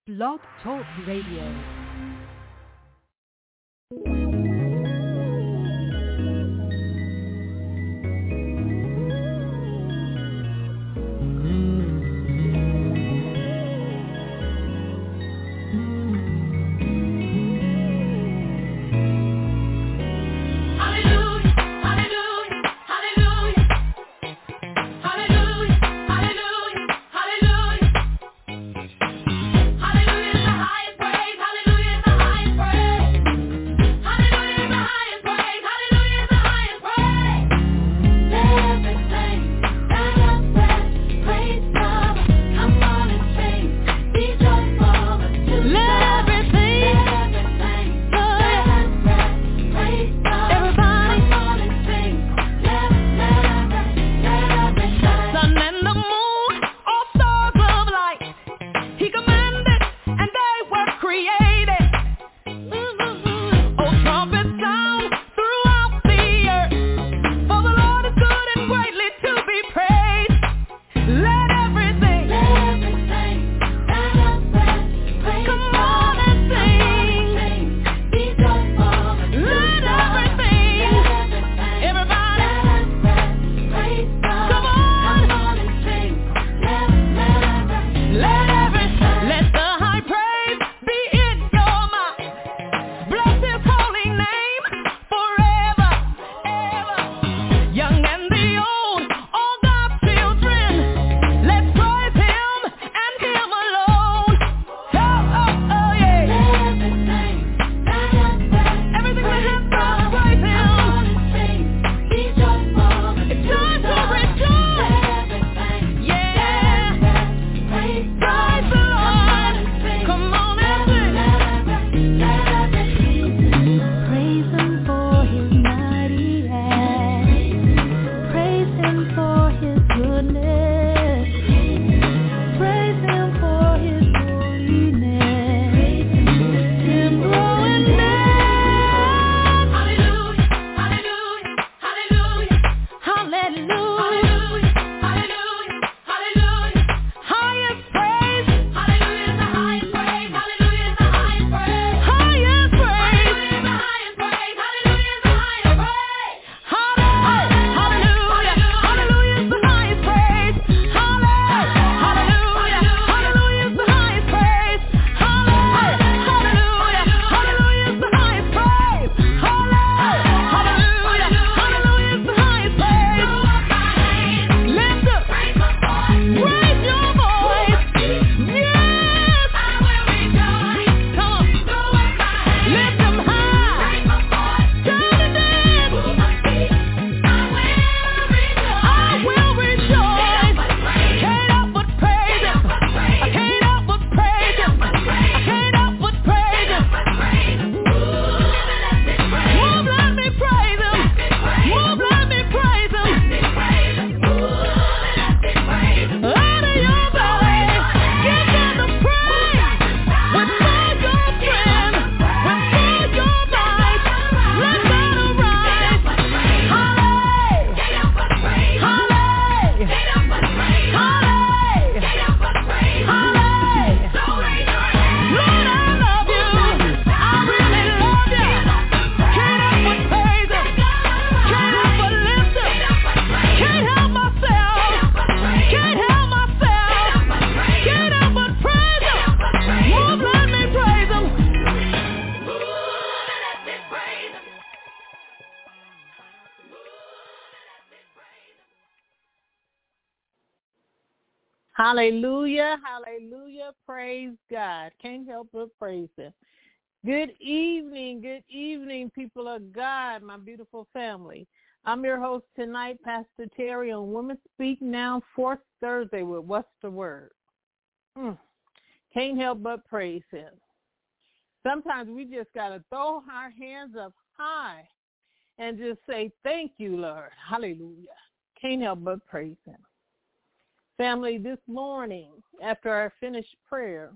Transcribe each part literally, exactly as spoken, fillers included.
Blog Talk Radio. Hallelujah, hallelujah, praise God. Can't help but praise him. Good evening, good evening, people of God, my beautiful family. I'm your host tonight, Pastor Terry, on Women Speak Now, fourth Thursday with What's the Word? Mm. Can't help but praise him. Sometimes we just got to throw our hands up high and just say, thank you, Lord. Hallelujah. Can't help but praise him. Family, this morning, after I finished prayer,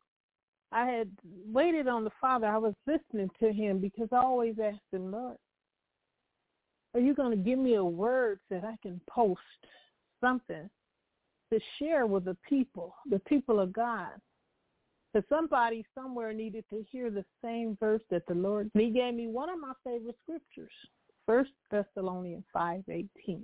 I had waited on the Father. I was listening to him because I always asked him, Lord, are you going to give me a word that I can post something to share with the people, the people of God, Because somebody somewhere needed to hear the same verse that the Lord, and he gave me one of my favorite scriptures, First Thessalonians five eighteen.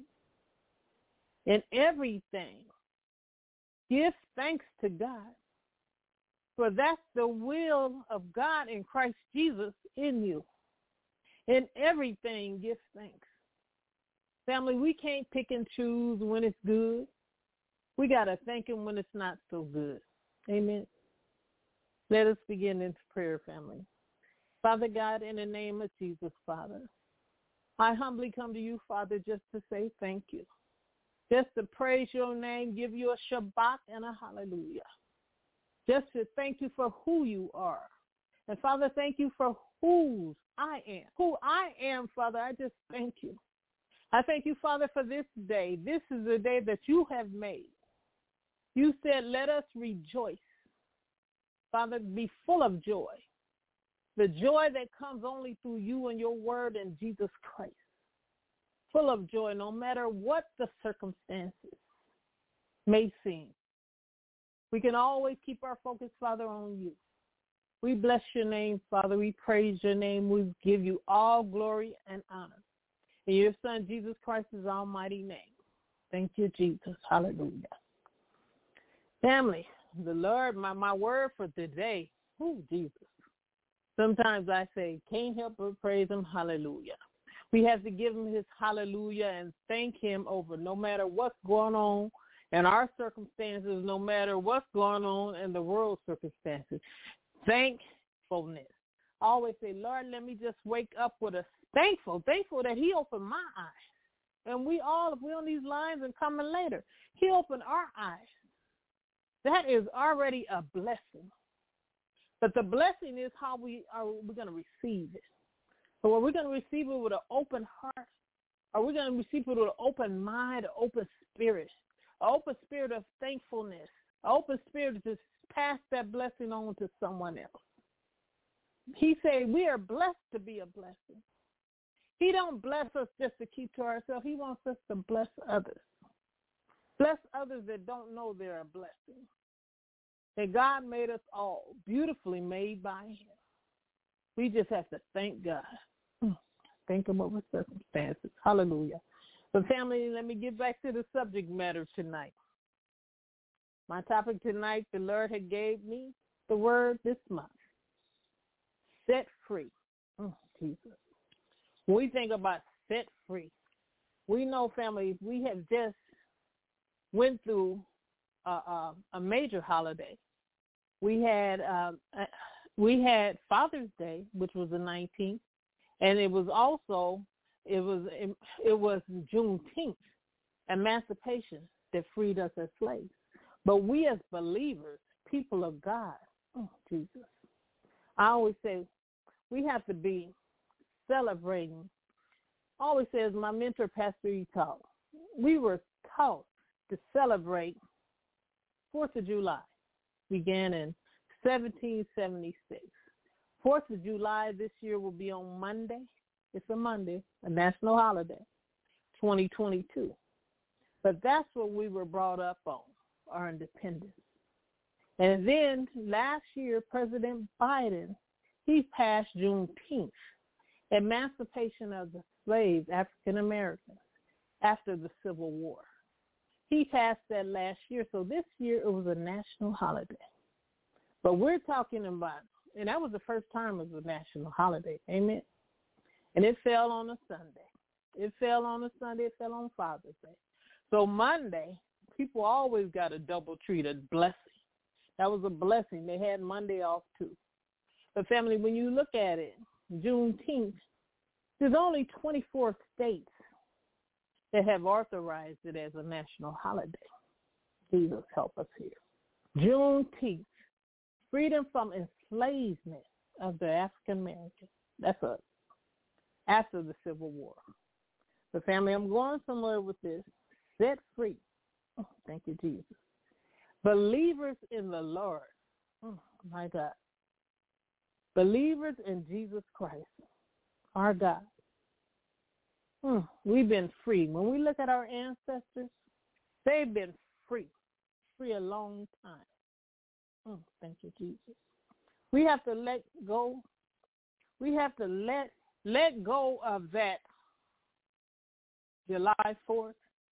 In everything, give thanks to God, for that's the will of God in Christ Jesus in you. In everything, give thanks. Family, we can't pick and choose when it's good. We got to thank him when it's not so good. Amen. Let us begin into prayer, family. Father God, in the name of Jesus, Father, I humbly come to you, Father, just to say thank you. Just to praise your name, give you a Shabbat and a hallelujah. Just to thank you for who you are. And, Father, thank you for whose I am. Who I am, Father, I just thank you. I thank you, Father, for this day. This is the day that you have made. You said, let us rejoice. Father, be full of joy. The joy that comes only through you and your word in Jesus Christ. Full of joy, no matter what the circumstances may seem. We can always keep our focus, Father, on you. We bless your name, Father. We praise your name. We give you all glory and honor. In your Son, Jesus Christ's almighty name. Thank you, Jesus. Hallelujah. Family, the Lord, my, my word for today, oh, Jesus. Sometimes I say, can't help but praise him. Hallelujah. We have to give him his hallelujah and thank him over no matter what's going on in our circumstances, no matter what's going on in the world circumstances. Thankfulness. I always say, Lord, let me just wake up with a thankful, thankful that he opened my eyes. And we all, if we're on these lines and coming later, he opened our eyes. That is already a blessing. But the blessing is how we are we're going to receive it. So are we going to receive it with an open heart? Are we going to receive it with an open mind, an open spirit, an open spirit of thankfulness, an open spirit to pass that blessing on to someone else? He said we are blessed to be a blessing. He don't bless us just to keep to ourselves. He wants us to bless others. Bless others that don't know they're a blessing. That God made us all beautifully made by him. We just have to thank God. Thank him over circumstances. Hallelujah. But family, let me get back to the subject matter tonight. My topic tonight, the Lord had gave me the word this month. Set free. Oh, Jesus. When we think about set free, we know, family, we have just went through uh, uh, a major holiday. We had uh, we had Father's Day, which was the nineteenth, and it was also it was it was Juneteenth, emancipation that freed us as slaves. But we as believers, people of God, oh Jesus, I always say we have to be celebrating. I always say, as my mentor, Pastor E. taught, we were taught to celebrate fourth of July. Began in seventeen seventy-six. fourth of July this year will be on Monday. It's a Monday, a national holiday, twenty twenty-two. But that's what we were brought up on, our independence. And then last year, President Biden, he passed Juneteenth, emancipation of the slaves, African Americans, after the Civil War. He passed that last year, so this year it was a national holiday. But we're talking about, and that was the first time it was a national holiday, amen? And it fell on a Sunday. It fell on a Sunday, it fell on Father's Day. So Monday, people always got a double treat, a blessing. That was a blessing. They had Monday off too. But family, when you look at it, Juneteenth, there's only twenty-four states that have authorized it as a national holiday. Jesus help us here. Juneteenth, freedom from enslavement of the African Americans. That's us. After the Civil War. But family, I'm going somewhere with this. Set free. Oh, thank you, Jesus. Believers in the Lord. Oh, my God. Believers in Jesus Christ, our God. Hmm, we've been free. When we look at our ancestors, they've been free, free a long time. Mm, thank you, Jesus. We have to let go. We have to let let go of that July fourth.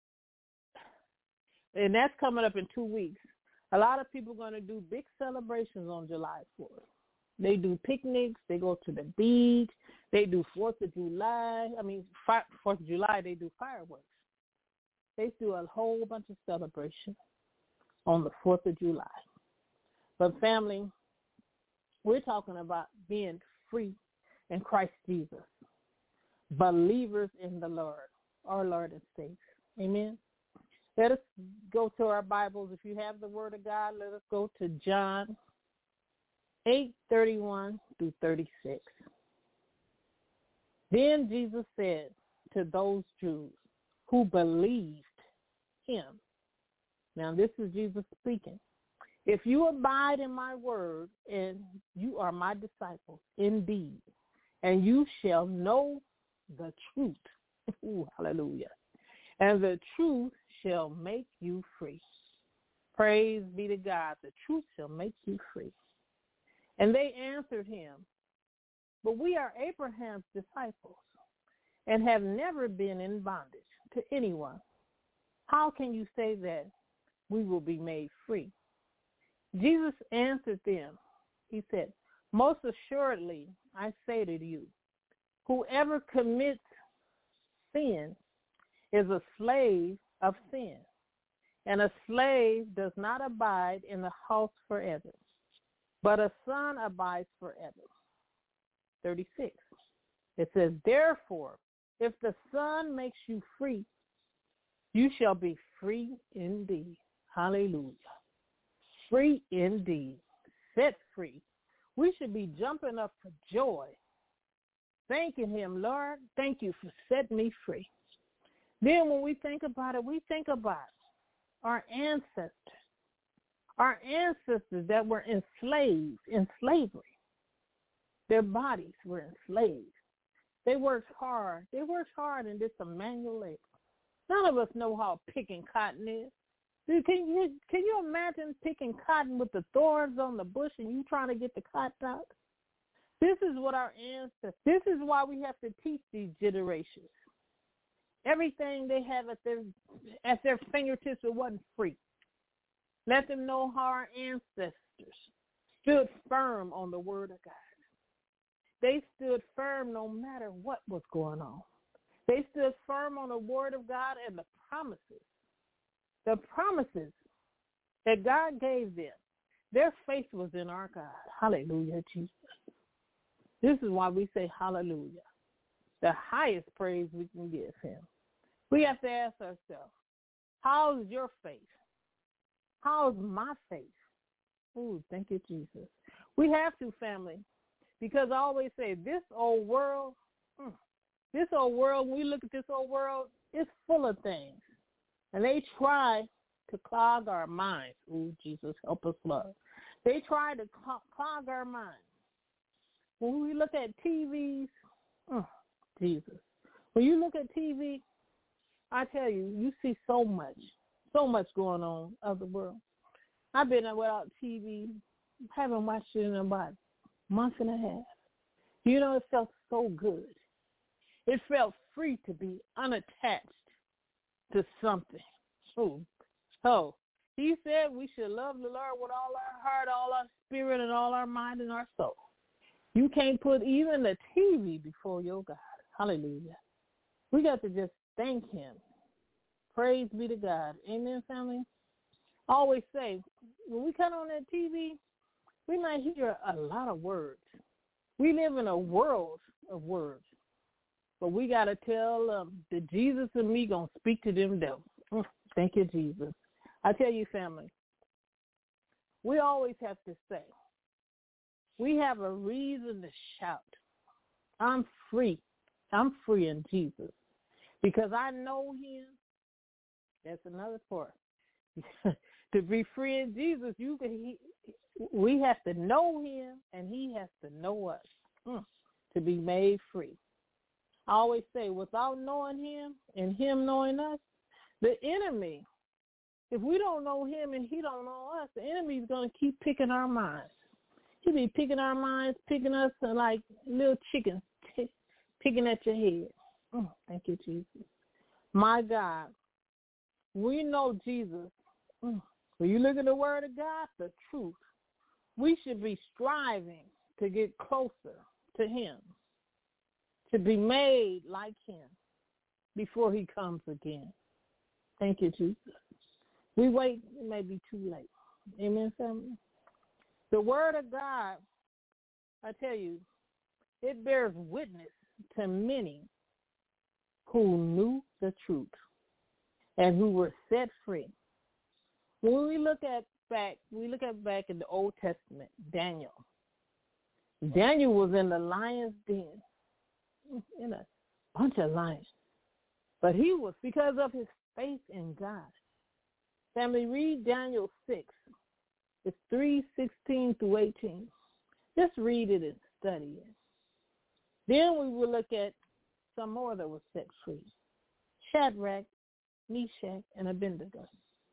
And that's coming up in two weeks. A lot of people are going to do big celebrations on July fourth. They do picnics. They go to the beach. They do fourth of July. I mean, fourth of July, they do fireworks. They do a whole bunch of celebrations on the fourth of July. But family, we're talking about being free in Christ Jesus, believers in the Lord, our Lord and Savior. Amen. Let us go to our Bibles. If you have the Word of God, let us go to John eight thirty-one through thirty-six. Then Jesus said to those Jews who believed him. Now, this is Jesus speaking. If you abide in my word, and you are my disciples indeed, and you shall know the truth. Ooh, hallelujah. And the truth shall make you free. Praise be to God. The truth shall make you free. And they answered him, but we are Abraham's disciples and have never been in bondage to anyone. How can you say that we will be made free? Jesus answered them. He said, most assuredly, I say to you, whoever commits sin is a slave of sin, and a slave does not abide in the house forever, but a son abides forever. thirty-six. It says, therefore, if the Son makes you free, you shall be free indeed. Hallelujah. Free indeed. Set free. We should be jumping up for joy, thanking him, Lord, thank you for setting me free. Then when we think about it, we think about our ancestors, our ancestors that were enslaved in slavery. Their bodies were enslaved. They worked hard. They worked hard and did some manual labor. None of us know how picking cotton is. Can you, can you imagine picking cotton with the thorns on the bush and you trying to get the cotton out? This is what our ancestors, this is why we have to teach these generations. Everything they have at their at their fingertips, it wasn't free. Let them know how our ancestors stood firm on the word of God. They stood firm no matter what was going on. They stood firm on the word of God and the promises. The promises that God gave them. Their faith was in our God. Hallelujah, Jesus. This is why we say hallelujah. The highest praise we can give him. We have to ask ourselves, how's your faith? How's my faith? Ooh, thank you, Jesus. We have to, family, because I always say this old world, mm, this old world, when we look at this old world, it's full of things. And they try to clog our minds. Ooh, Jesus, help us, Lord. They try to clog our minds. When we look at T Vs, oh, Jesus. When you look at T V, I tell you, you see so much, so much going on of the world. I've been without T V, haven't watched it in about a month and a half. You know, it felt so good. It felt free to be unattached to something. Oh, oh. He said we should love the Lord with all our heart, all our spirit, and all our mind and our soul. You can't put even the T V before your God. Hallelujah. We got to just thank him. Praise be to God. Amen, family? I always say, when we come on that T V, we might hear a lot of words. We live in a world of words. But we got to tell um, the Jesus and me going to speak to them devils. Mm, thank you, Jesus. I tell you, family, we always have to say, we have a reason to shout. I'm free. I'm free in Jesus. Because I know him. That's another part. To be free in Jesus, you can. He, we have to know him, and he has to know us mm, to be made free. I always say, without knowing him and him knowing us, the enemy if we don't know him and he don't know us, the enemy's going to keep picking our minds. He'll be picking our minds, picking us like little chickens, t- picking at your head. Oh, thank you, Jesus. My God, we know Jesus. Mm. When you look at the word of God, the truth, we should be striving to get closer to him, to be made like him before he comes again. Thank you, Jesus. We wait, it may be too late. Amen, family? The word of God, I tell you, it bears witness to many who knew the truth and who were set free. When we look at back, we look at back in the Old Testament, Daniel. Daniel was in the lion's den, in a bunch of lions. But he was, because of his faith in God. Family, read Daniel six. It's three sixteen through eighteen. Just read it and study it. Then we will look at some more that was set free. Shadrach, Meshach, and Abednego.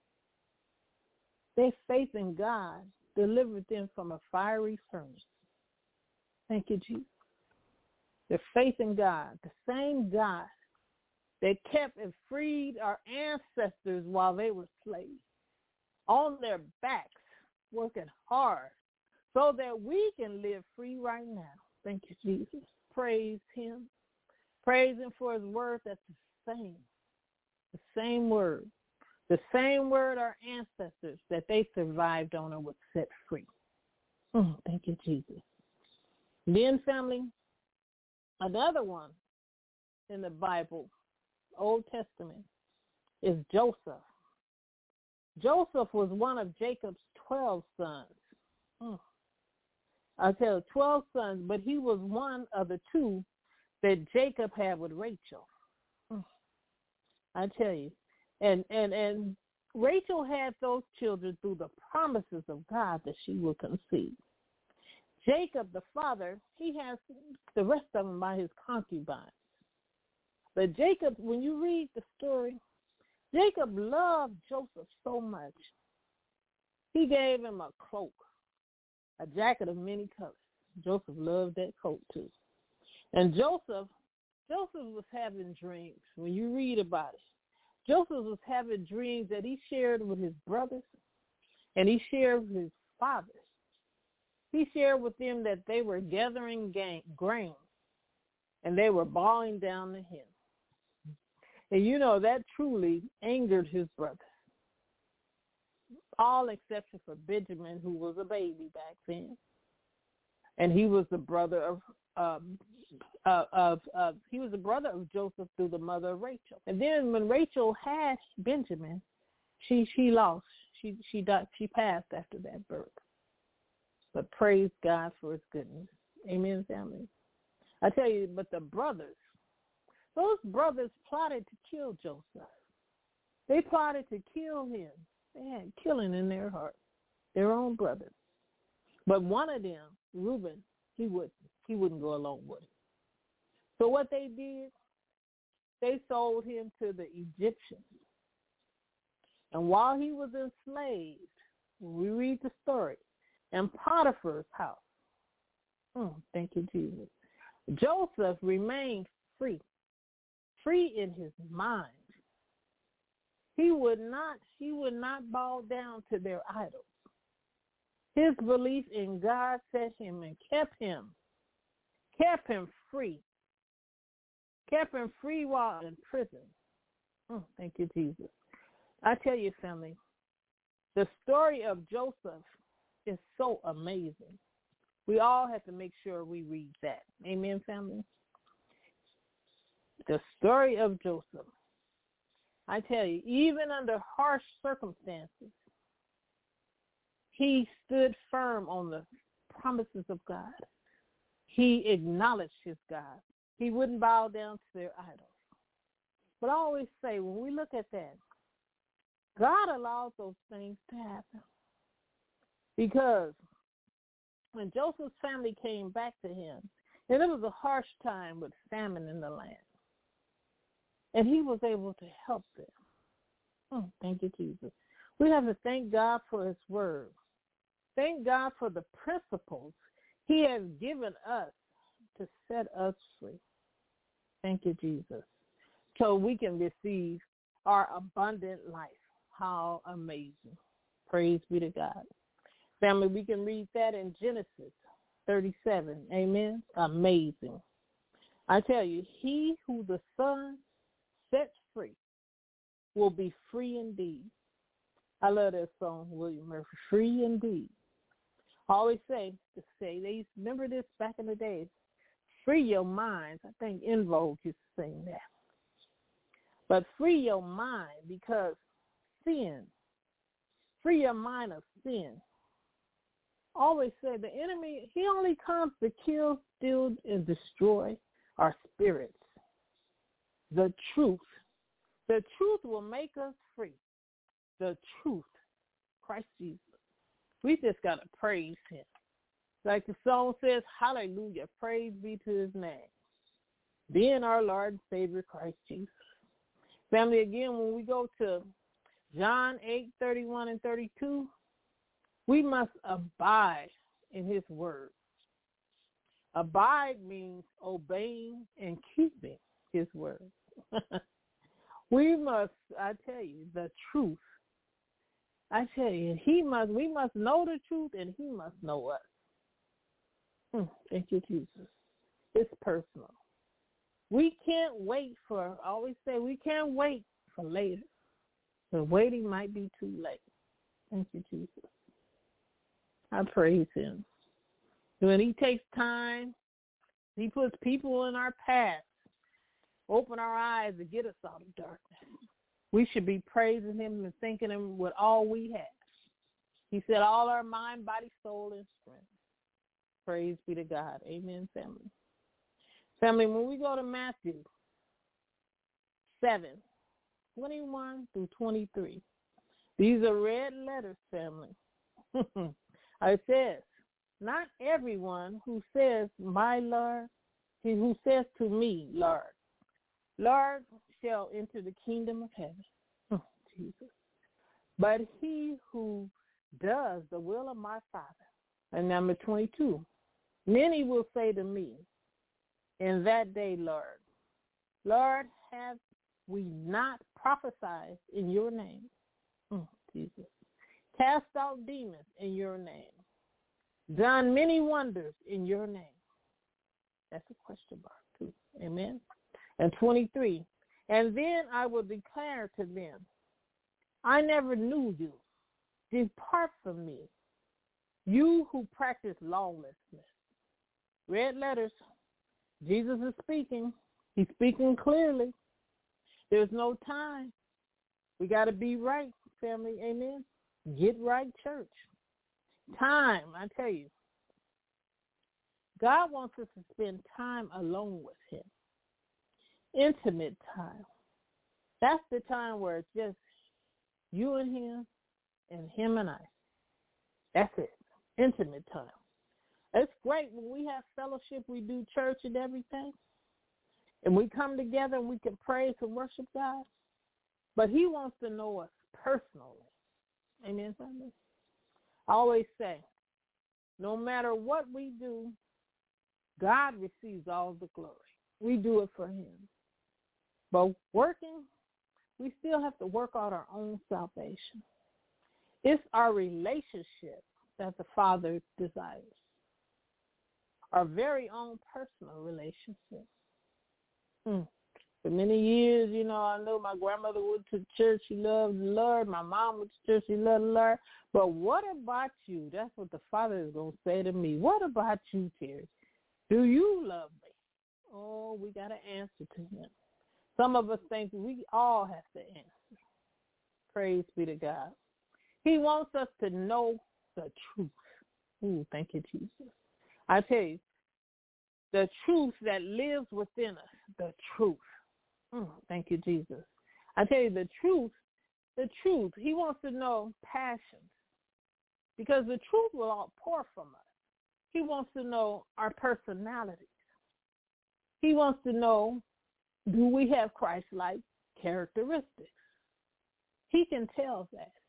Their faith in God delivered them from a fiery furnace. Thank you, Jesus. Their faith in God, the same God that kept and freed our ancestors while they were slaves, on their backs, working hard, so that we can live free right now. Thank you, Jesus. Praise him. Praise him for his word that's the same. The same word. The same word our ancestors that they survived on and was set free. Oh, thank you, Jesus. Then, family, another one in the Bible, Old Testament, is Joseph. Joseph was one of Jacob's twelve sons. Oh. I tell you, twelve sons, but he was one of the two that Jacob had with Rachel. Oh. I tell you. And, and and Rachel had those children through the promises of God that she would conceive. Jacob, the father, he has the rest of them by his concubines. But Jacob, when you read the story, Jacob loved Joseph so much. He gave him a cloak, a jacket of many colors. Joseph loved that coat too. And Joseph, Joseph was having dreams. When you read about it, Joseph was having dreams that he shared with his brothers and he shared with his fathers. He shared with them that they were gathering grain and they were bowing down to him. And you know, that truly angered his brothers. All except for Benjamin, who was a baby back then. And he was the brother of um, Uh, of, of he was the brother of Joseph through the mother of Rachel. And then when Rachel had Benjamin, she she lost. She she died. She passed after that birth. But praise God for his goodness. Amen, family. I tell you, but the brothers, those brothers plotted to kill Joseph. They plotted to kill him. They had killing in their heart, their own brothers. But one of them, Reuben, he wouldn't. He wouldn't go along with it. So what they did, they sold him to the Egyptians. And while he was enslaved, when we read the story, in Potiphar's house, oh, thank you, Jesus, Joseph remained free, free in his mind. He would not, he would not bow down to their idols. His belief in God set him and kept him, kept him free. Kept him free while in prison. Oh, thank you, Jesus. I tell you, family, the story of Joseph is so amazing. We all have to make sure we read that. Amen, family? The story of Joseph. I tell you, even under harsh circumstances, he stood firm on the promises of God. He acknowledged his God. He wouldn't bow down to their idols. But I always say, when we look at that, God allowed those things to happen. Because when Joseph's family came back to him, and it was a harsh time with famine in the land, and he was able to help them. Oh, thank you, Jesus. We have to thank God for his word. Thank God for the principles he has given us to set us free. Thank you, Jesus. So we can receive our abundant life. How amazing. Praise be to God. Family, we can read that in Genesis thirty-seven. Amen. Amazing. I tell you, he who the Son sets free will be free indeed. I love that song, William Murphy, free indeed. I always say, to say, they used to remember this back in the days, free your minds. I think En Vogue used to sing that. But free your mind, because sin, free your mind of sin. Always say the enemy, he only comes to kill, steal, and destroy our spirits. The truth. The truth will make us free. The truth. Christ Jesus. We just got to praise him. Like the song says, hallelujah, praise be to his name. Being our Lord and Savior, Christ Jesus. Family, again, when we go to John eight, thirty-one and thirty-two, we must abide in his word. Abide means obeying and keeping his word. We must, I tell you, the truth. I tell you, he must. We must know the truth, and he must know us. Mm, thank you, Jesus. It's personal. We can't wait for, I always say, we can't wait for later. The waiting might be too late. Thank you, Jesus. I praise him. When he takes time, he puts people in our path, open our eyes to get us out of darkness. We should be praising him and thanking him with all we have. He said all our mind, body, soul, and strength. Praise be to God. Amen, family. Family, when we go to Matthew seven, twenty-one through twenty-three, these are red letters, family. It says, not everyone who says, my Lord, he who says to me, Lord, Lord, shall enter the kingdom of heaven. Oh, Jesus. But he who does the will of my Father. And number twenty-two, many will say to me, in that day, Lord, Lord, have we not prophesied in your name? Oh, Jesus. Cast out demons in your name. Done many wonders in your name. That's a question mark, too. Amen. And twenty-three, and then I will declare to them, I never knew you. Depart from me, you who practice lawlessness. Red letters. Jesus is speaking. He's speaking clearly. There's no time. We got to be right, family. Amen. Get right, church. Time, I tell you. God wants us to spend time alone with him. Intimate time. That's the time where it's just you and him and him and I. That's it. Intimate time. It's great when we have fellowship, we do church and everything, and we come together and we can praise and worship God. But he wants to know us personally. Amen, family? I always say, no matter what we do, God receives all the glory. We do it for him. But working, we still have to work out our own salvation. It's our relationship that the Father desires. Our very own personal relationship. Hmm. For many years, you know, I know my grandmother went to church. She loved the Lord. My mom went to church. She loved the Lord. But what about you? That's what the Father is going to say to me. What about you, Terry? Do you love me? Oh, we got to answer to him. Some of us think we all have to answer. Praise be to God. He wants us to know the truth. Ooh, thank you, Jesus. I tell you, the truth that lives within us, the truth. Mm, thank you, Jesus. I tell you, the truth, the truth. He wants to know passions because the truth will all pour from us. He wants to know our personalities. He wants to know, do we have Christ-like characteristics? He can tell that.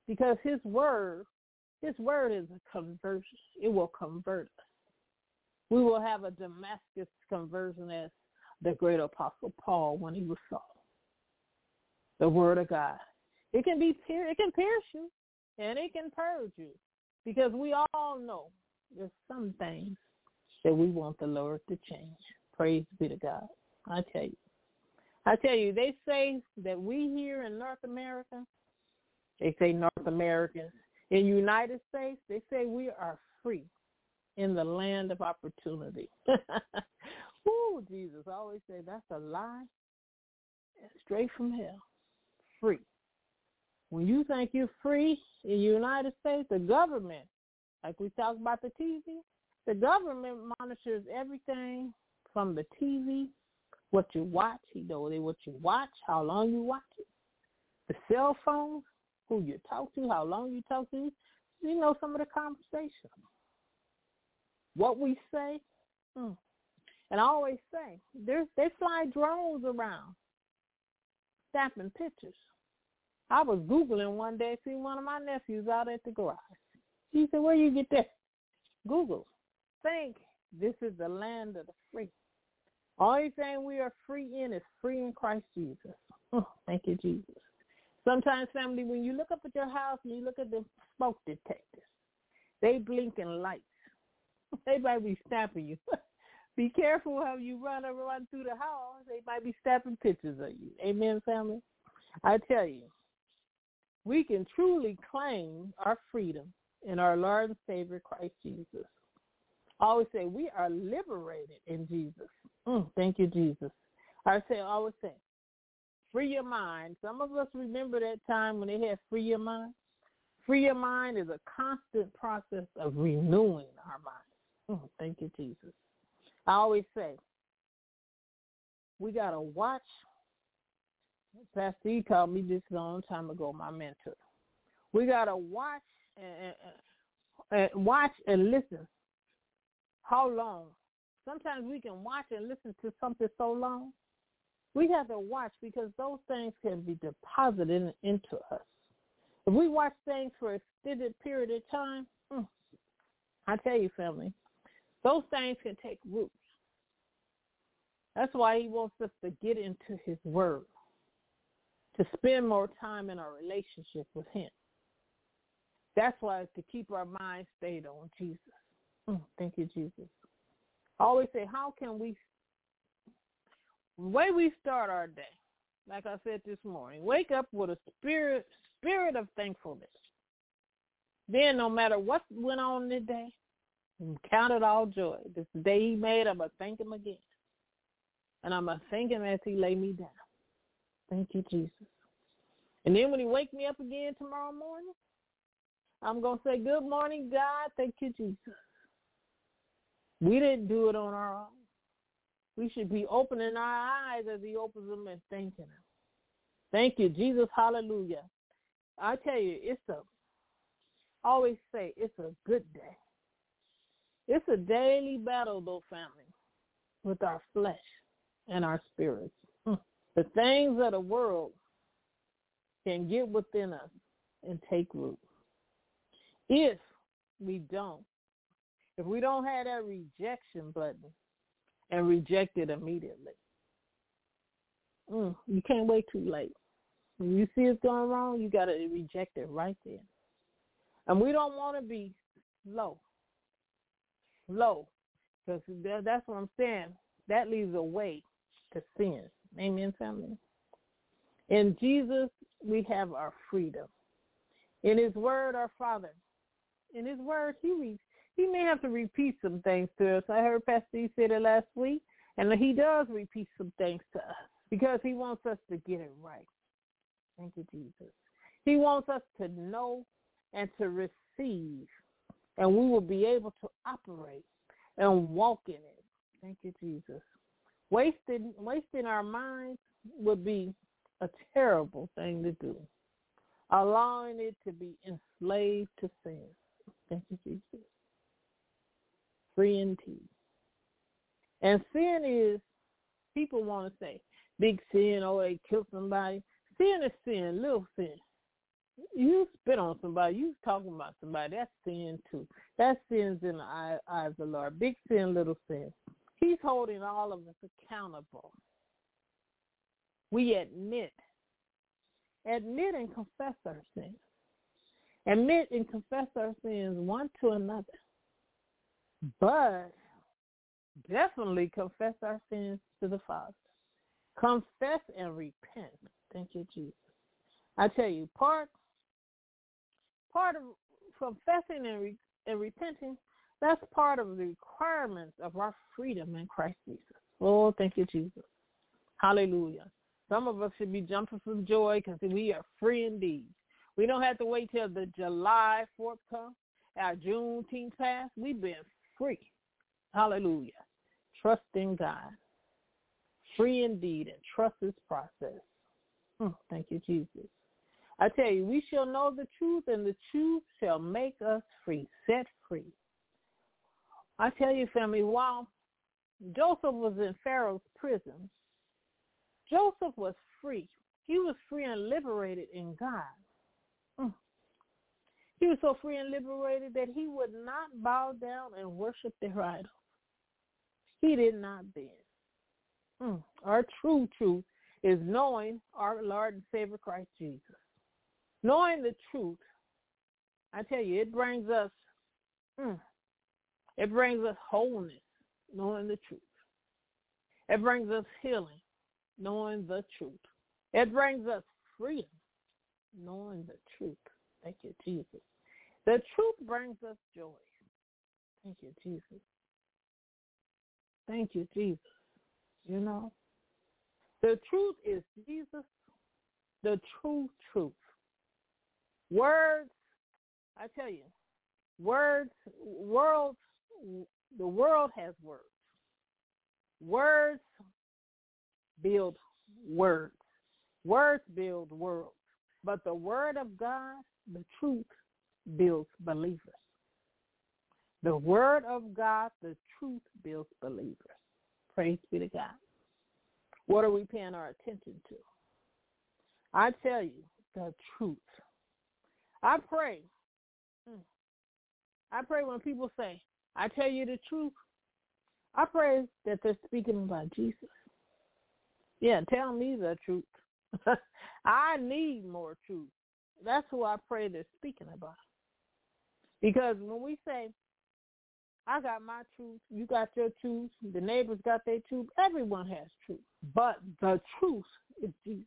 because his word, his word is a conversion. It will convert us. We will have a Damascus conversion as the great apostle Paul when he was Saul. The word of God. It can be pier- it can pierce you and it can purge you, because we all know there's some things that we want the Lord to change. Praise be to God. I tell you. I tell you, they say that we here in North America, they say North Americans, in the United States, they say we are free in the land of opportunity. Ooh, Jesus, I always say that's a lie. Straight from hell. Free. When you think you're free in the United States, the government, like we talked about the T V, the government monitors everything from the T V, what you watch, he knows what you watch, how long you watch it, the cell phone, who you talk to, how long you talk to, you know some of the conversation. What we say. Mm. And I always say, there's, they fly drones around, snapping pictures. I was Googling one day, see one of my nephews out at the garage. He said, where you get that? Google. Think this is the land of the free. Only thing we are free in is free in Christ Jesus. Oh, thank you, Jesus. Sometimes, family, when you look up at your house and you look at the smoke detectors, they blinking lights. They might be snapping you. Be careful how you run or run through the house. They might be snapping pictures of you. Amen, family? I tell you, we can truly claim our freedom in our Lord and Savior, Christ Jesus. I always say we are liberated in Jesus. Mm, thank you, Jesus. I say, I always say, free your mind. Some of us remember that time when they had free your mind. Free your mind is a constant process of renewing our minds. Mm, thank you, Jesus. I always say, we got to watch. Pastor E called me this a long time ago, my mentor. We got to watch and, and, and watch and listen. How long? Sometimes we can watch and listen to something so long. We have to watch because those things can be deposited in, into us. If we watch things for an extended period of time, mm, I tell you, family, those things can take root. That's why he wants us to get into his word, to spend more time in our relationship with him. That's why it's to keep our minds stayed on Jesus. Mm, thank you, Jesus. I always say, how can we, the way we start our day, like I said this morning, wake up with a spirit spirit of thankfulness. Then no matter what went on today, count it all joy. This day he made, I'm going to thank him again. And I'm going to thank him as he lay me down. Thank you, Jesus. And then when he wake me up again tomorrow morning, I'm going to say, good morning, God. Thank you, Jesus. We didn't do it on our own. We should be opening our eyes as he opens them and thanking him. Thank you, Jesus. Hallelujah. I tell you, it's a, I always say, it's a good day. It's a daily battle, though, family, with our flesh and our spirits. The things of the world can get within us and take root. If we don't, if we don't have that rejection button and reject it immediately, mm, you can't wait too late. When you see it's going wrong, you got to reject it right there. And we don't want to be low, low, because that's what I'm saying. That leaves a way to sin. Amen, family? In Jesus, we have our freedom. In his word, our Father, in his word, he re- he may have to repeat some things to us. I heard Pastor E say that last week, and he does repeat some things to us because he wants us to get it right. Thank you, Jesus. He wants us to know and to receive, and we will be able to operate and walk in it. Thank you, Jesus. Wasting, wasting our minds would be a terrible thing to do, allowing it to be enslaved to sin. Thank you, Jesus. Free indeed. And sin is, people want to say, big sin, or they kill somebody. Sin is sin, little sin. You spit on somebody, you talking about somebody, that's sin too. That's sins in the eye- eyes of the Lord. Big sin, little sin. He's holding all of us accountable. We admit, admit and confess our sins. Admit and confess our sins one to another. But definitely confess our sins to the Father. Confess and repent. Thank you, Jesus. I tell you, part part of confessing and, re, and repenting, that's part of the requirements of our freedom in Christ Jesus. Oh, thank you, Jesus. Hallelujah. Some of us should be jumping for joy because we are free indeed. We don't have to wait till the July fourth comes, our Juneteenth pass. We've been free. Hallelujah. Trust in God. Free indeed, and trust His process. Oh, thank you, Jesus. I tell you, we shall know the truth, and the truth shall make us free, set free. I tell you, family, while Joseph was in Pharaoh's prison, Joseph was free. He was free and liberated in God. Mm. He was so free and liberated that he would not bow down and worship their idols. He did not bend. Mm. Our true truth is knowing our Lord and Savior Christ Jesus. Knowing the truth, I tell you, it brings us, mm, it brings us wholeness, knowing the truth. It brings us healing, knowing the truth. It brings us freedom, knowing the truth. Thank you, Jesus. The truth brings us joy. Thank you, Jesus. Thank you, Jesus. You know, the truth is Jesus, the true truth. Words, I tell you, words, worlds, the world has words. Words build words. Words build worlds. But the word of God, the truth, builds believers. The word of God, the truth, builds believers. Praise be to God. What are we paying our attention to? I tell you, the truth. I pray. I pray when people say, I tell you the truth, I pray that they're speaking about Jesus. Yeah, tell me the truth. I need more truth. That's who I pray they're speaking about. Because when we say, I got my truth, you got your truth, the neighbors got their truth, everyone has truth. But the truth is Jesus.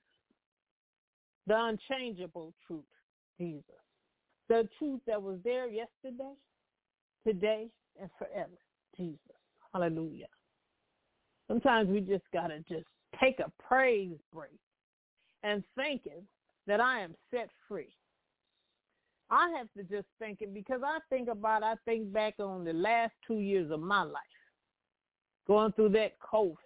The unchangeable truth, Jesus. The truth that was there yesterday, today, and forever, Jesus. Hallelujah. Sometimes we just got to just take a praise break and thinking that I am set free. I have to just think it because I think about, I think back on the last two years of my life, going through that COVID.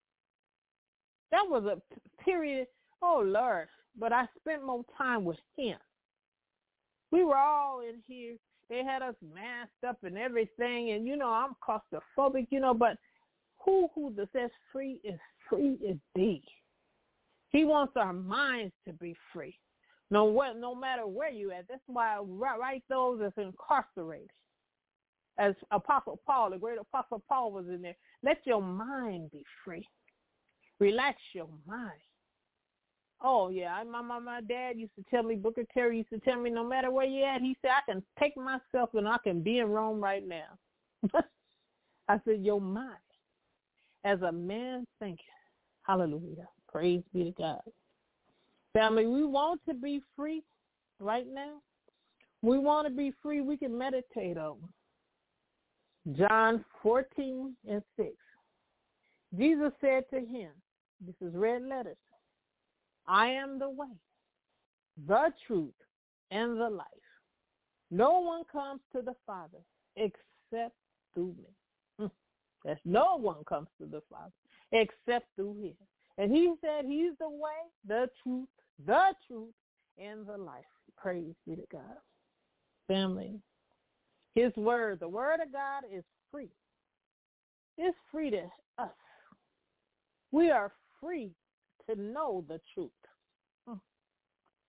That was a period, oh, Lord, but I spent more time with Him. We were all in here. They had us masked up and everything, and, you know, I'm claustrophobic, you know, but who who that says free is free indeed. He wants our minds to be free. No, what, no matter where you at. That's why I write those that's incarcerated. As Apostle Paul, the great Apostle Paul was in there. Let your mind be free. Relax your mind. Oh, yeah, I, my, my, my dad used to tell me, Booker Terry used to tell me, no matter where you at, he said, I can take myself and I can be in Rome right now. I said, your mind, as a man thinking. Hallelujah. Praise be to God. Family, we want to be free right now. We want to be free. We can meditate on John fourteen and six. Jesus said to him, this is red letters, I am the way, the truth, and the life. No one comes to the Father except through me. That's no one comes to the Father except through him. And he said he's the way, the truth, the truth, and the life. Praise be to God. Family, his word, the word of God is free. It's free to us. We are free to know the truth.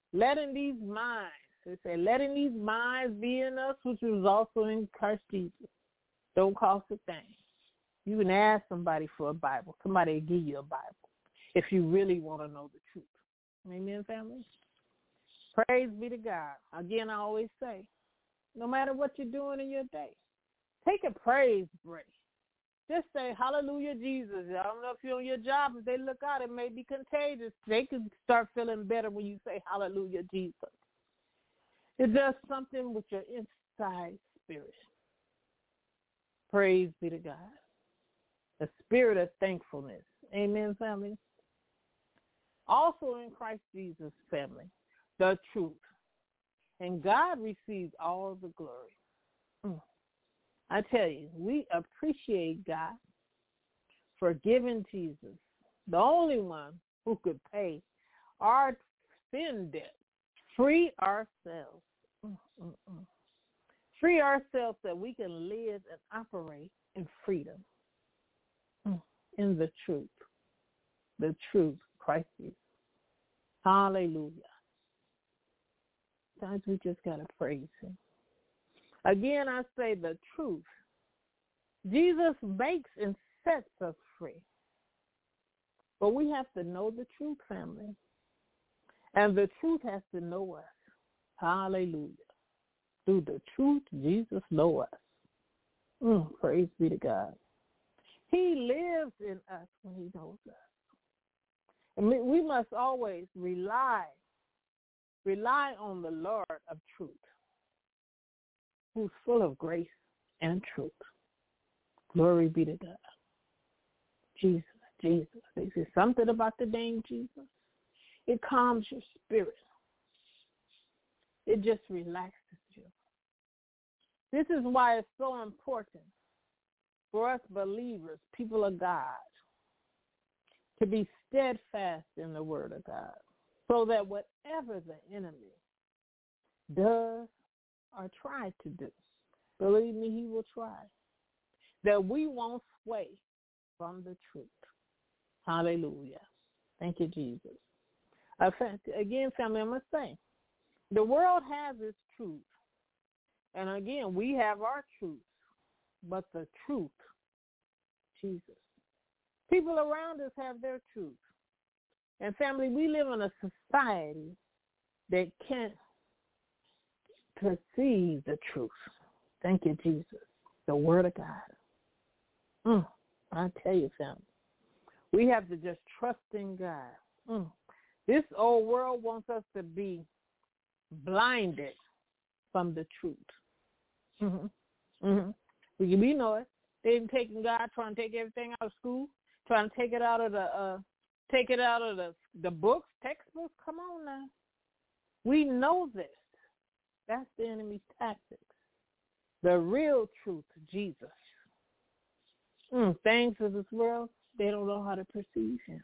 letting these minds, they say, letting these minds be in us, which was also in Christ Jesus. Don't cost a thing. You can ask somebody for a Bible. Somebody will give you a Bible if you really want to know the truth. Amen, family? Praise be to God. Again, I always say, no matter what you're doing in your day, take a praise break. Just say, hallelujah, Jesus. I don't know if you're on your job. If they look out, it may be contagious. They can start feeling better when you say, hallelujah, Jesus. It does something with your inside spirit. Praise be to God. The spirit of thankfulness. Amen, family? Also in Christ Jesus, family, the truth. And God receives all the glory. Mm. I tell you, we appreciate God for giving Jesus, the only one who could pay our sin debt, free ourselves, Mm-mm-mm. free ourselves that we can live and operate in freedom, mm. in the truth, the truth, Christ Jesus. Hallelujah. Sometimes we just got to praise him. Again, I say the truth. Jesus makes and sets us free. But we have to know the truth, family. And the truth has to know us. Hallelujah. Through the truth, Jesus knows us. Mm, praise be to God. He lives in us when he knows us. And we must always rely, rely on the Lord of truth, who's full of grace and truth. Glory be to God. Jesus, Jesus. They say something about the name Jesus. It calms your spirit. It just relaxes you. This is why it's so important for us believers, people of God, to be steadfast in the word of God, so that whatever the enemy does or try to do, believe me, he will try, that we won't sway from the truth. Hallelujah. Thank you, Jesus. Again, family, I must say, the world has its truth. And again, we have our truth. But the truth, Jesus. People around us have their truth. And family, we live in a society that can't perceive the truth. Thank you, Jesus. The word of God. Mm, I tell you, family, we have to just trust in God. Mm. This old world wants us to be blinded from the truth. Mm-hmm. Mm-hmm. We, we know it. They've taken God, trying to take everything out of school, trying to take it out of the, uh, take it out of the the books, textbooks. Come on now. We know this. That's the enemy's tactics. The real truth, Jesus. Mm, things of this world, they don't know how to perceive him.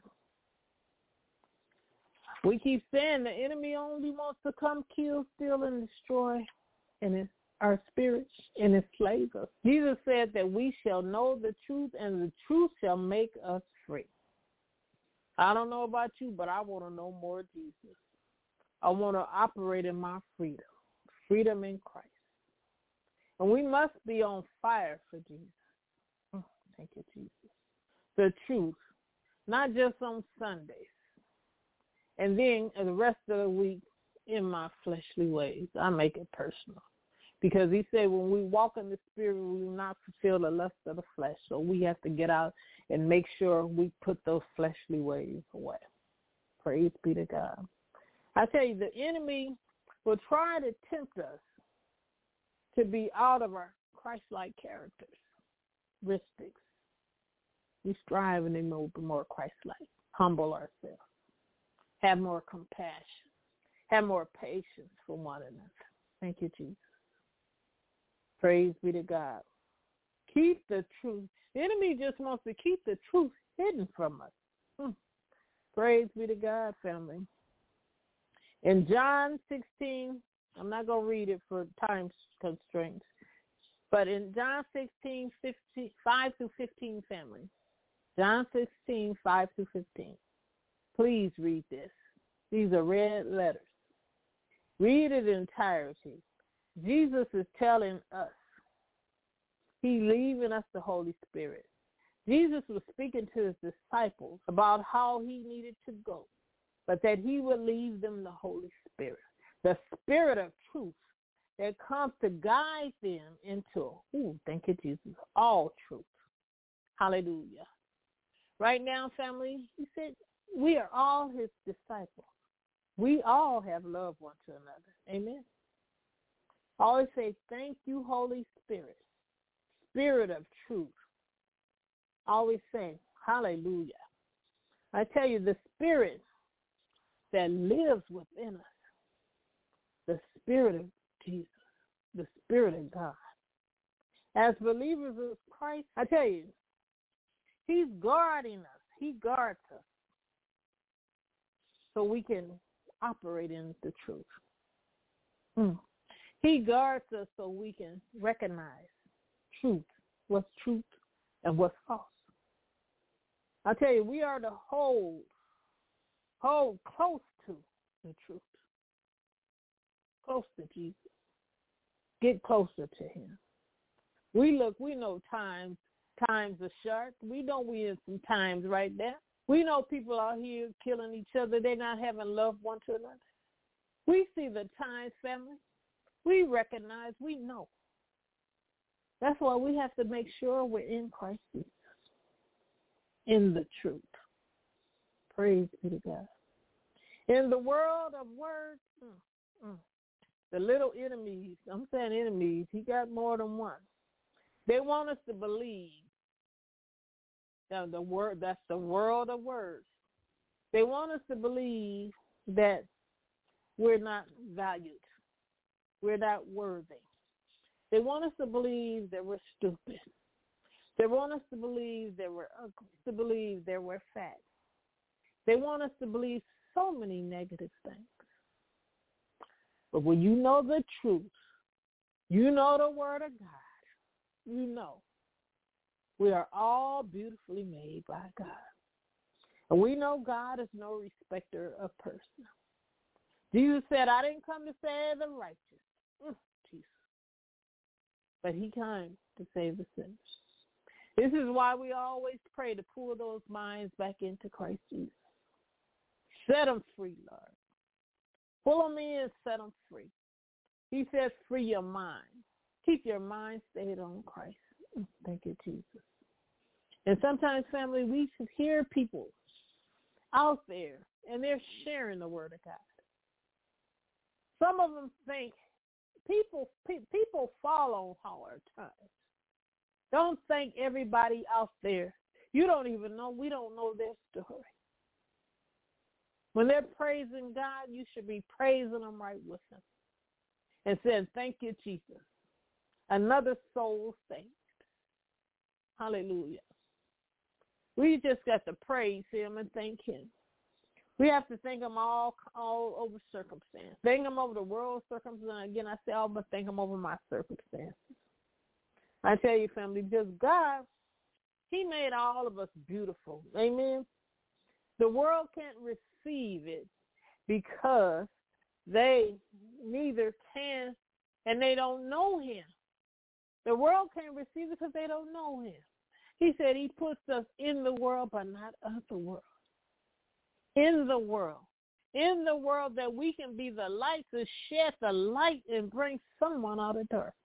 We keep saying the enemy only wants to come kill, steal, and destroy and it's our spirits and enslave us. Jesus said that we shall know the truth, and the truth shall make us free. I don't know about you, but I want to know more Jesus. I want to operate in my freedom, freedom in Christ. And we must be on fire for Jesus. Oh, thank you, Jesus. The truth, not just on Sundays. And then the rest of the week in my fleshly ways. I make it personal. Because he said when we walk in the spirit, we will not fulfill the lust of the flesh. So we have to get out and make sure we put those fleshly ways away. Praise be to God. I tell you, the enemy will try to tempt us to be out of our Christ-like characteristics. We strive and be more Christ-like, humble ourselves, have more compassion, have more patience for one another. Thank you, Jesus. Praise be to God. Keep the truth. The enemy just wants to keep the truth hidden from us. Hmm. Praise be to God, family. In John sixteen, I'm not going to read it for time constraints, but in John sixteen, fifteen, five through fifteen, family, John sixteen, five through fifteen, please read this. These are red letters. Read it in entirety. Jesus is telling us, he's leaving us the Holy Spirit. Jesus was speaking to his disciples about how he needed to go, but that he would leave them the Holy Spirit, the Spirit of truth that comes to guide them into, ooh, thank you, Jesus, all truth. Hallelujah. Right now, family, he said, we are all his disciples. We all have love one to another. Amen. I always say, thank you, Holy Spirit, Spirit of truth. I always say, hallelujah. I tell you, the Spirit that lives within us, the Spirit of Jesus, the Spirit of God. As believers of Christ, I tell you, he's guarding us. He guards us so we can operate in the truth. Mm. He guards us so we can recognize truth, what's truth and what's false. I tell you, we are to hold, hold close to the truth, close to Jesus. Get closer to him. We look, we know times, times are sharp. We know we in some times right now. We know people out here killing each other. They're not having love one to another. We see the times, family. We recognize, we know. That's why we have to make sure we're in Christ Jesus, in the truth. Praise be to God. In the world of words, mm, mm, the little enemies, I'm saying enemies, he got more than one. They want us to believe that the word, that's the world of words. They want us to believe that we're not valued. We're not worthy. They want us to believe that we're stupid. They want us to believe that we're ugly, to believe that we're fat. They want us to believe so many negative things. But when you know the truth, you know the word of God, you know we are all beautifully made by God. And we know God is no respecter of person. Jesus said, I didn't come to save the righteous. Mm, Jesus. But he came to save the sinners. This is why we always pray to pull those minds back into Christ Jesus. Set them free, Lord. Pull them in, set them free. He says, free your mind. Keep your mind stayed on Christ. Thank you, Jesus. And sometimes, family, we should hear people out there, and they're sharing the word of God. Some of them think people pe- people fall on hard times. Don't think everybody out there, you don't even know, we don't know their story. When they're praising God, you should be praising them right with them and saying, thank you, Jesus. Another soul saved. Hallelujah. We just got to praise him and thank him. We have to thank him all all over circumstance. Thank him over the world's circumstance. Again, I say all, but thank him over my circumstances. I tell you, family, because God, he made all of us beautiful. Amen. The world can't receive it because they neither can and they don't know him. The world can't receive it because they don't know him. He said he puts us in the world, but not of the world. In the world. In the world that we can be the light to shed the light and bring someone out of darkness.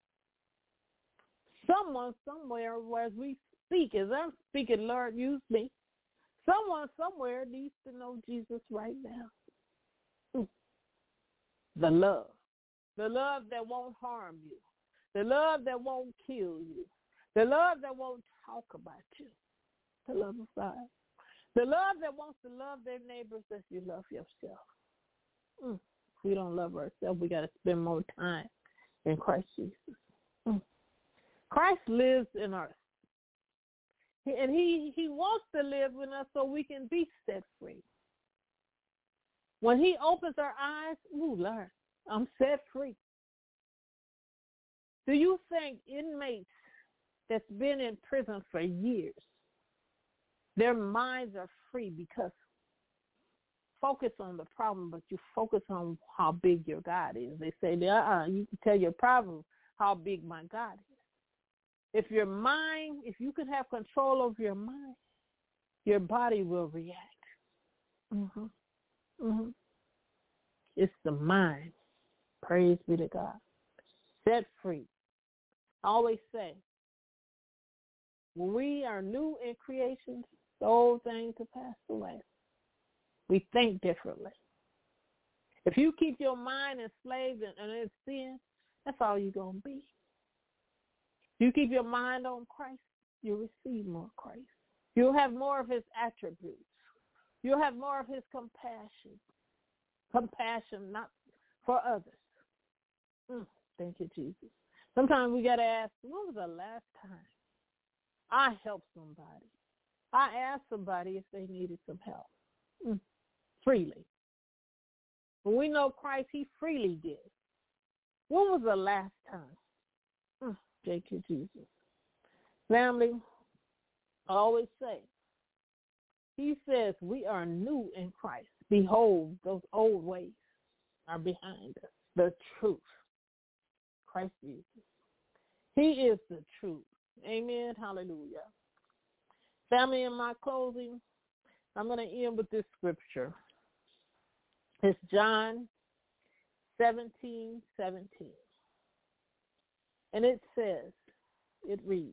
Someone somewhere, as we speak, as I'm speaking, Lord, use me. Someone somewhere needs to know Jesus right now. The love. The love that won't harm you. The love that won't kill you. The love that won't talk about you. The love of God. The love that wants to love their neighbors as you love yourself. Mm. If we don't love ourselves, we got to spend more time in Christ Jesus. Mm. Christ lives in us. And he, he wants to live in us so we can be set free. When he opens our eyes, ooh, Lord, I'm set free. Do you think inmates that's been in prison for years, their minds are free because focus on the problem, but you focus on how big your God is. They say, uh-uh, you can tell your problem how big my God is. If your mind, if you can have control over your mind, your body will react. Mm-hmm. Mm-hmm. It's the mind. Praise be to God. Set free. I always say, when we are new in creation, the old things have passed away. We think differently. If you keep your mind enslaved and in sin, that's all you're going to be. If you keep your mind on Christ, you'll receive more Christ. You'll have more of his attributes. You'll have more of his compassion. Compassion, not for others. Mm, thank you, Jesus. Sometimes we got to ask, when was the last time I helped somebody? I asked somebody if they needed some help. Mm, freely. When we know Christ, he freely did. When was the last time? Mm, thank you, Jesus. Family, I always say, he says we are new in Christ. Behold, those old ways are behind us. The truth. Christ Jesus. He is the truth. Amen. Hallelujah. Family, in my closing, I'm going to end with this scripture. It's John seventeen seventeen. And it says, it reads,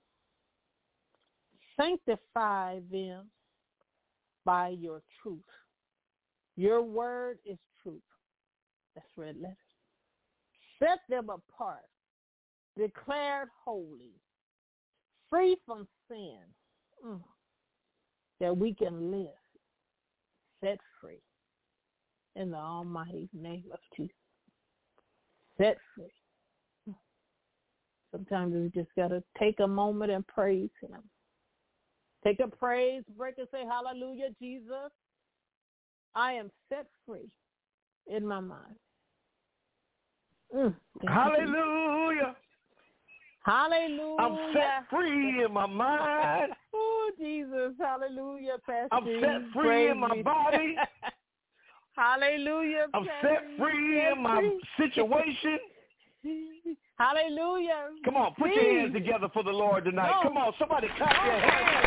sanctify them by your truth. Your word is truth. That's red letters. Set them apart, declared holy, free from sin, mm, that we can live set free in the almighty name of Jesus. Set free. Sometimes we just got to take a moment and praise him. Take a praise break and say, hallelujah, Jesus. I am set free in my mind. Mm, hallelujah. Hallelujah. I'm set free in my mind. Oh, Jesus. Hallelujah, Pastor. I'm set free Praise in my me. body. Hallelujah. I'm Pastor. set free set in my free. situation. Hallelujah. Come on, put Please. your hands together for the Lord tonight. No. Come on, somebody clap no. your hands.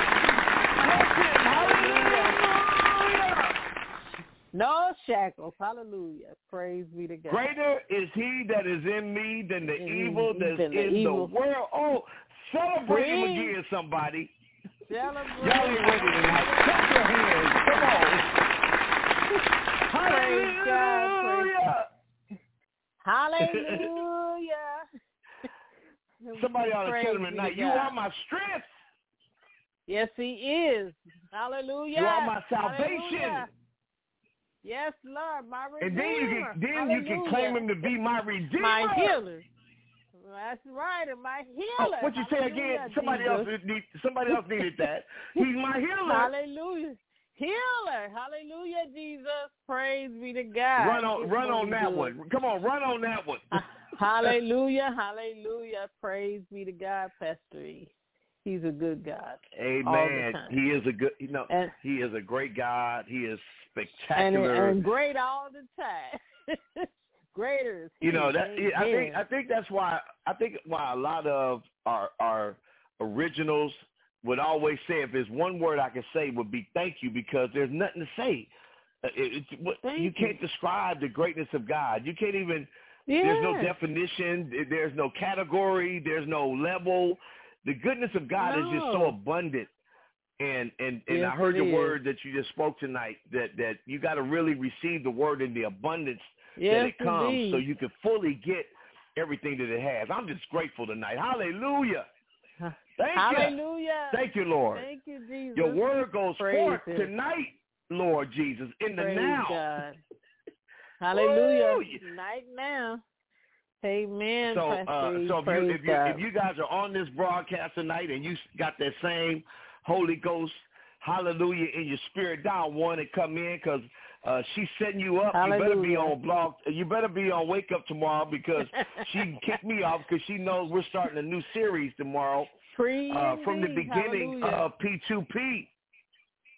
Hallelujah. No shackles. Hallelujah. Praise be to God. Greater is he that is in me than the in evil that's in the, evil. the world. Oh, celebrate Praise. him again, somebody. Celebrate. Y'all ain't ready tonight. Clap your hands. Come on. Praise Hallelujah. God. Hallelujah. Somebody ought to tell him tonight, you are my strength. Yes, he is. Hallelujah. You are my salvation. Hallelujah. Yes, Lord, my redeemer. And then you can then you can claim him to be my redeemer. My healer. That's right, and my healer. Oh, what you say again? Somebody Jesus. else need, somebody else needed that. He's my healer. Hallelujah. Healer. Hallelujah, Jesus. Praise be to God. Run on run on that good. one. Come on, run on that one. Hallelujah. Hallelujah. Praise be to God, Pastor E. He's a good God. Amen. He is a good, you know, and, he is a great God. He is spectacular and, and great all the time. Greater is he. You know that I think I think that's why I think why a lot of our our originals would always say, if there's one word I can say, would be thank you, because there's nothing to say. It, it, what, you, you can't describe the greatness of God. You can't even. Yeah. There's no definition. There's no category. There's no level. The goodness of God no. is just so abundant. And and, and yes, I heard the is. word that you just spoke tonight, that, that you got to really receive the word in the abundance yes, that it comes, indeed. so you can fully get everything that it has. I'm just grateful tonight. Hallelujah. Thank Hallelujah. you. Thank you, Lord. Thank you, Jesus. Your word goes Praise forth it. tonight, Lord Jesus, in the Praise now. God. Hallelujah. Night now. Amen. So, uh, so if you, if you God. if you guys are on this broadcast tonight and you got that same Holy Ghost, hallelujah, in your spirit, down one and come in, because uh, she's setting you up. Hallelujah. You better be on blog. You better be on Wake Up tomorrow, because she kicked me off because she knows we're starting a new series tomorrow Free uh, from the beginning Hallelujah. of P two P.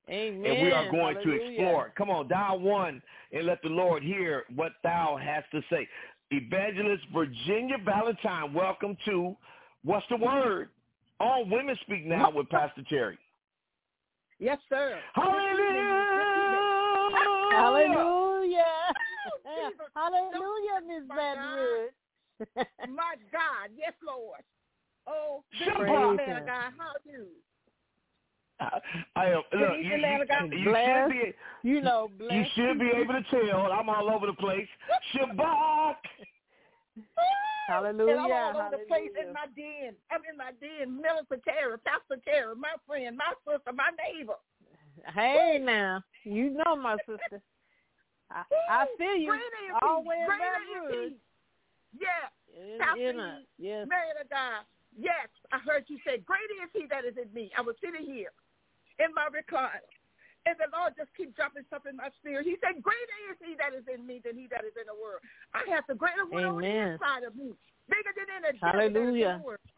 Amen. And we are going Hallelujah. to explore. Come on, dial one and let the Lord hear what thou hast to say. Evangelist Virginia Valentine, welcome to What's the Word? All Women Speak Now with Pastor Terry. Yes, sir. Hallelujah. Hallelujah. Oh, Hallelujah, Miss Badwood. My God. Yes, Lord. Oh, Praise good Him. man of God. How are you? I am. Good Look, evening, you, man of God. you, you Bless. should be. You know, You bless. should be able to tell. I'm all over the place. Shabbat. Hallelujah. And I'm all over Hallelujah. the place in my den. I'm in my den. Minister Tara, Pastor Tara, my friend, my sister, my neighbor. Hey, now. You know my sister. I, I feel you. Greater is All he. way in Greater Baton is Rouge. he. Yeah. In, Pastor in a, yes. Man of God. Yes, I heard you say, greater is he that is in me. I was sitting here in my recliner, and the Lord just keep dropping stuff in my spirit. He said, greater is he that is in me than he that is in the world. I have the greater one on the Amen. inside of me, bigger than any devil Hallelujah. that is in the world.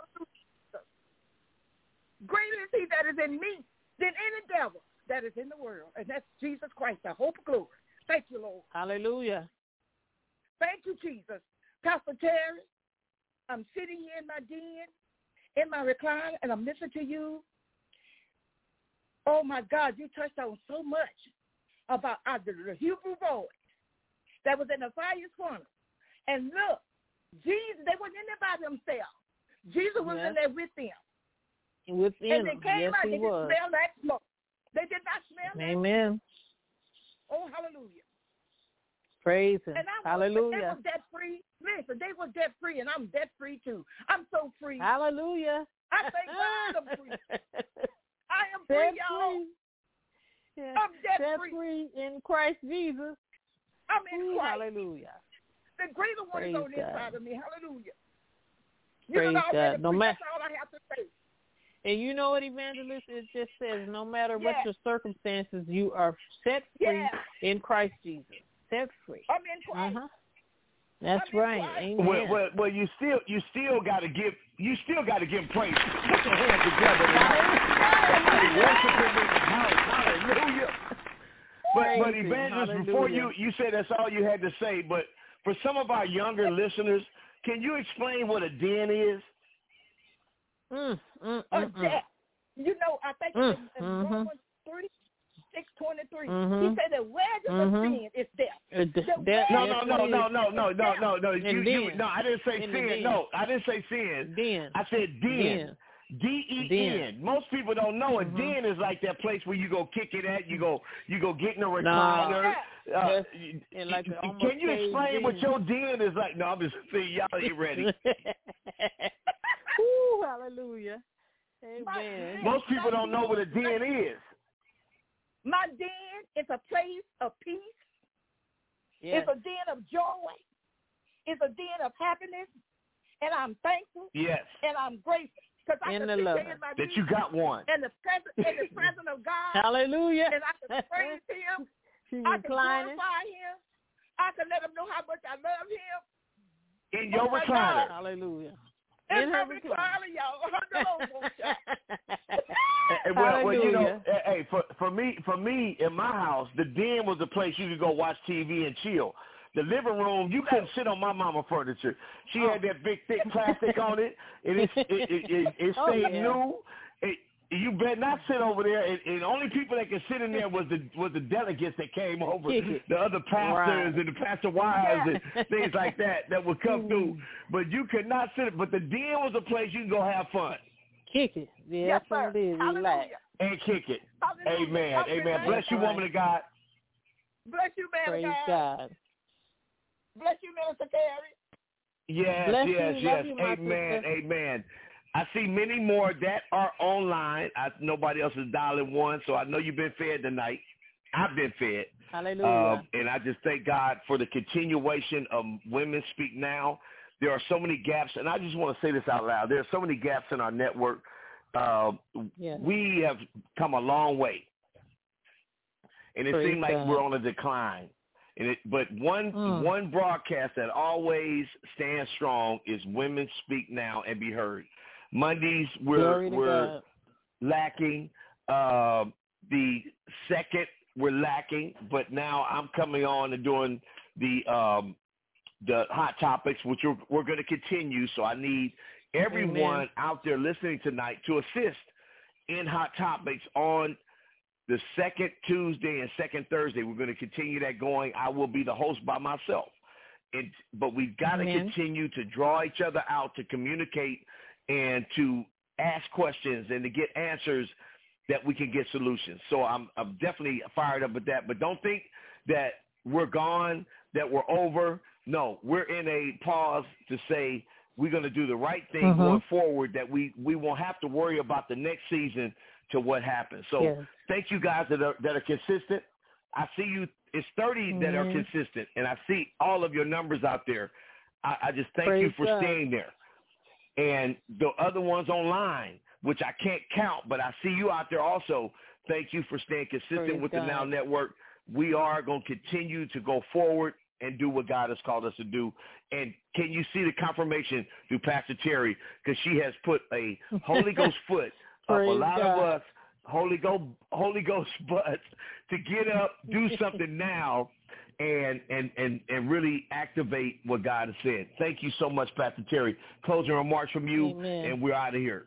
Greater is he that is in me than any devil that is in the world, and that's Jesus Christ, the hope of glory. Thank you, Lord. Hallelujah. Thank you, Jesus. Pastor Terry, I'm sitting here in my den, in my recliner, and I'm listening to you. Oh, my God, you touched on so much about uh, the, the Hebrew boys that was in the fire's furnace. And look, Jesus, they weren't in there by themselves. Jesus was Yes. in there with them. Within And they them. came Yes, out, he they was. didn't smell that smoke. They did not smell that. Amen. Oh, hallelujah. Praise him. And I was, Hallelujah. they were debt free. Listen, they were debt free, and I'm debt free too. I'm so free. Hallelujah. I thank God I'm free. I am Set free, y'all. free. Yeah. I'm debt Set free. free in Christ Jesus. I'm in Ooh, Christ. Hallelujah. The greater one Praise is on the God. inside of me. Hallelujah. You Praise know, God. No free. matter. That's all I have to say. And you know what, Evangelist? It just says no matter what Yeah. your circumstances, you are set free Yeah. in Christ Jesus. Set free. I'm in Christ. Uh-huh. That's I'm in right. Christ. Amen. Well, well, well, you still, you still got to give, you still got to give praise. Put your hands together tonight. Somebody worshiping in the house. Hallelujah. But, but Praise him. Evangelist, before you, Hallelujah. you said that's all you had to say. But for some of our younger listeners, can you explain what a den is? Mm, mm, A mm, mm. debt. You know, I think Mm, it's in, in mhm. Romans three, six twenty-three. Mhm. He said the wages Mhm. of sin is death. Uh, d- The that- No, yes, no, no, it no, is. no, no, no, no, no. You, And you, then. no, I didn't say In the sin. den. No, I didn't say sin. Den. I said den. Den. D E Den. N. Most people don't know a Mhm. den is like that place where you go kick it at. You go, you go get in a recliner. Nah. Uh, Yes. you- And like you- a almost can you caved explain what in. your den is like? No, I'm just saying y'all ain't ready. Ooh, hallelujah. Amen. Most people don't know what a den is. My den is a place of peace. Yes. It's a den of joy. It's a den of happiness. And I'm thankful Yes, and I'm grateful. Because I In can the sit love. there in my that den you got one. in the presence, in the presence of God. Hallelujah. And I can praise him. She's I can reclining. glorify him. I can let him know how much I love him. In your Oh, my recliner. God. Hallelujah. In In her my recliner, y'all. Eh, Well, well, you know, Hallelujah. eh, hey, for for me, for me, in my house, the den was a place you could go watch T V and chill. The living room, you couldn't sit on my mama furniture. She Oh. had that big, thick plastic on it, and it it it, it, it Oh, stayed yeah. new. It, you better not sit over there. And, and the only people that could sit in there was the was the delegates that came over, Kick it. the other pastors Right. and the pastor wives Yeah. and things like that that would come through. Mm. But you could not sit. But the den was a place you can go have fun Kick it. Yeah, Yes, that's what sir. it is. Relax. Hallelujah. and kick it. Hallelujah. Amen. Hallelujah. Amen. Bless you, That's woman of God. Bless you, man Praise of God. God. Bless you, Minister Terry. Yes, Bless yes, you. yes. Love you, my Amen. sister. Amen. I see many more that are online. I, nobody else is dialing one, so I know you've been fed tonight. I've been fed. Hallelujah. Um, and I just thank God for the continuation of Women Speak Now. There are so many gaps, and I just want to say this out loud. There are so many gaps in our network. Uh, Yes. We have come a long way, and it Praise seems like God. we're on a decline. And it, but one Mm. one broadcast that always stands strong is Women Speak Now and Be Heard. Mondays we're Glory to we're God. lacking. Uh, the second we're lacking, but now I'm coming on and doing the um, the hot topics, which we're, we're going to continue. So I need everyone Amen. Out there listening tonight to assist in hot topics on the second Tuesday and second Thursday. We're going to continue that going. I will be the host by myself. It, but we've got to continue to draw each other out, to communicate and to ask questions and to get answers that we can get solutions. So I'm, I'm definitely fired up with that. But don't think that we're gone, that we're over. No, we're in a pause to say we're going to do the right thing mm-hmm. going forward, that we, we won't have to worry about the next season to what happens. So yes. thank you guys that are, that are consistent. I see you. It's thirty mm-hmm. that are consistent, and I see all of your numbers out there. I, I just thank Praise you for God. Staying there. And the other ones online, which I can't count, but I see you out there also. Thank you for staying consistent Praise with God. The Now Network. We are going to continue to go forward and do what God has called us to do. And can you see the confirmation through Pastor Terry? Because she has put a Holy Ghost foot up a lot God. Of us, Holy Ghost, Holy Ghost butts, to get up, do something now, and, and, and, and really activate what God has said. Thank you so much, Pastor Terry. Closing remarks from you, Amen. And we're out of here.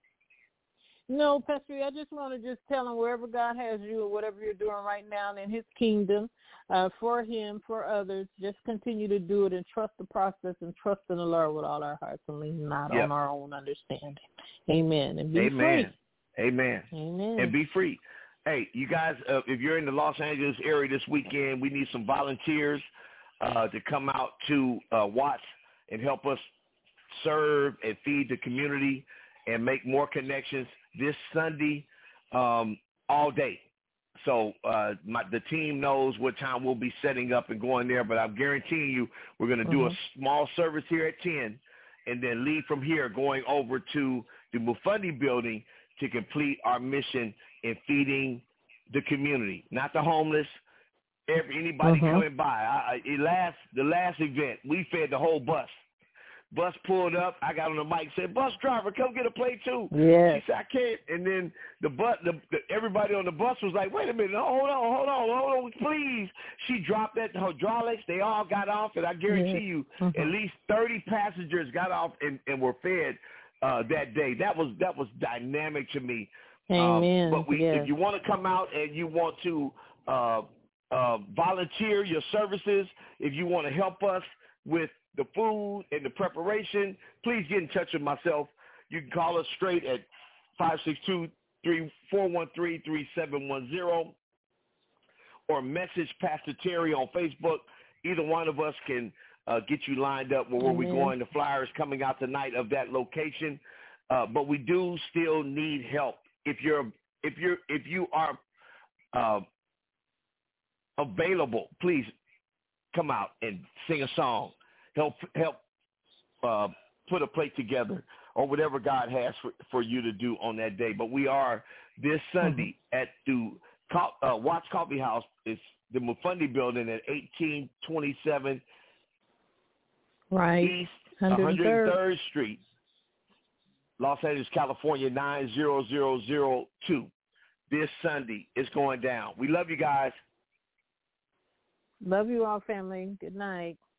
No, Pastor, I just want to just tell him wherever God has you or whatever you're doing right now in his kingdom, uh, for him, for others, just continue to do it and trust the process and trust in the Lord with all our hearts and lean not yep. on our own understanding. Amen. And be Amen. free. Amen. Amen. And be free. Hey, you guys, uh, if you're in the Los Angeles area this weekend, we need some volunteers uh, to come out to uh, Watts and help us serve and feed the community and make more connections this Sunday um, all day. So uh, my, the team knows what time we'll be setting up and going there, but I'm guaranteeing you we're going to mm-hmm. do a small service here at ten and then leave from here going over to the Mufundi building to complete our mission in feeding the community, not the homeless, every, anybody mm-hmm. coming by. I, I, last, the last event, we fed the whole bus. Bus pulled up. I got on the mic, said, "Bus driver, come get a plate too." Yeah. She said, "I can't." And then the bus, the, the, everybody on the bus was like, "Wait a minute, hold on, hold on, hold on, please." She dropped that hydraulics. They all got off, and I guarantee you, mm-hmm. at least thirty passengers got off and, and were fed uh, that day. That was that was dynamic to me. Amen. Um, but we, yes. if you want to come out and you want to uh, uh, volunteer your services, if you want to help us with the food and the preparation, please get in touch with myself. You can call us straight at five six two, four one three, three seven one zero or message Pastor Terry on Facebook. Either one of us can uh, get you lined up where, where we're going. The flyers coming out tonight of that location. Uh, but we do still need help. If you're if you're if you are uh, available, please come out and sing a song. Help help uh, put a plate together or whatever God has for, for you to do on that day. But we are this Sunday mm-hmm. at the uh, Watts Coffee House. It's the Mufundi building at eighteen twenty-seven right. East one hundred third Street, Los Angeles, California, nine zero zero zero two. This Sunday, it's going down. We love you guys. Love you all, family. Good night.